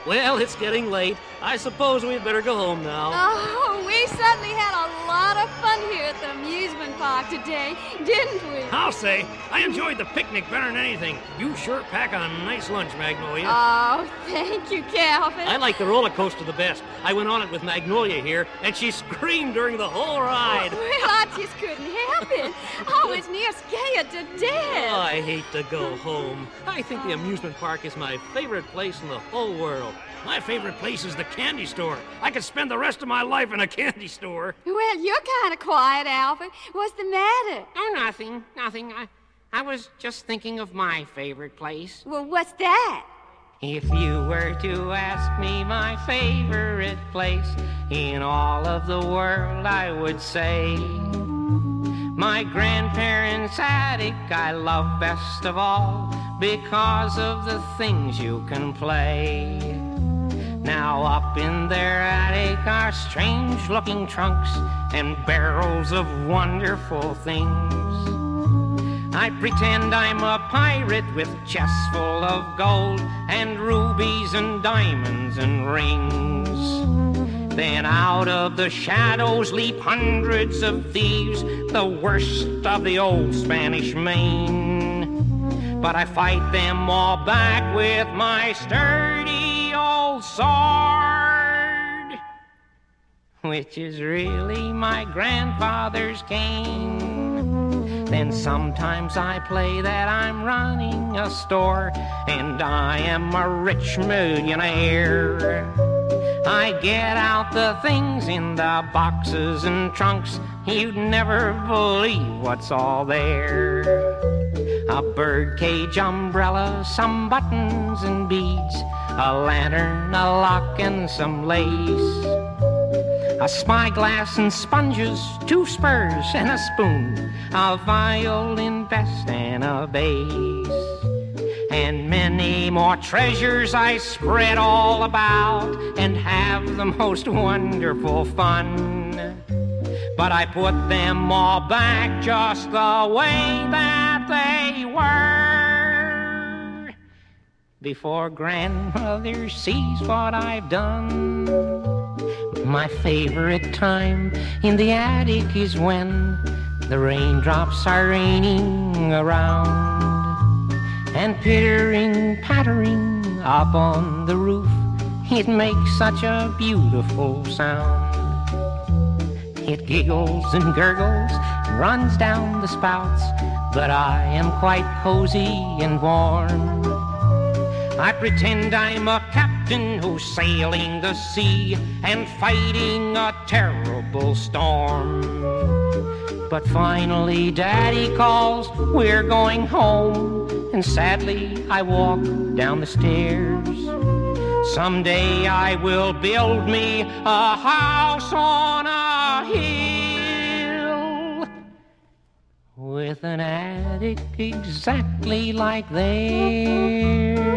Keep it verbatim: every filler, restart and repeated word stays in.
Well, it's getting late. I suppose we'd better go home now. Oh, we certainly had a lot of fun here at the amusement park today, didn't we? I'll say, I enjoyed the picnic better than anything. You sure pack a nice lunch, Magnolia. Oh, thank you, Calvin. I like the roller coaster the best. I went on it with Magnolia here, and she screamed during the whole ride. Well, I just couldn't help it. I was near scared to death. Oh, I hate to go home. I think the amusement park is my favorite place in the whole world. My favorite place is the candy store. I could spend the rest of my life in a candy store. Well, you're kind of quiet, Alfred. What's the matter? Oh, nothing, nothing. I, I was just thinking of my favorite place. Well, what's that? If you were to ask me my favorite place in all of the world, I would say my grandparents' attic I love best of all because of the things you can play. Now up in their attic are strange-looking trunks and barrels of wonderful things. I pretend I'm a pirate with chests full of gold and rubies and diamonds and rings. Then out of the shadows leap hundreds of thieves, the worst of the old Spanish Main. But I fight them all back with my sturdy old sword, which is really my grandfather's cane. Then sometimes I play that I'm running a store and I am a rich millionaire. I get out the things in the boxes and trunks, you'd never believe what's all there. A birdcage umbrella, some buttons and beads, a lantern, a lock, and some lace, a spyglass and sponges, two spurs and a spoon, a violin vest and a bass, and many more treasures I spread all about and have the most wonderful fun. But I put them all back just the way that they were before grandmother sees what I've done. My favorite time in the attic is when the raindrops are raining around and pittering, pattering up on the roof. It makes such a beautiful sound. It giggles and gurgles and runs down the spouts, but I am quite cozy and warm. I pretend I'm a captain who's sailing the sea and fighting a terrible storm. But finally Daddy calls, we're going home, and sadly I walk down the stairs. Someday I will build me a house on a hill with an attic exactly like theirs.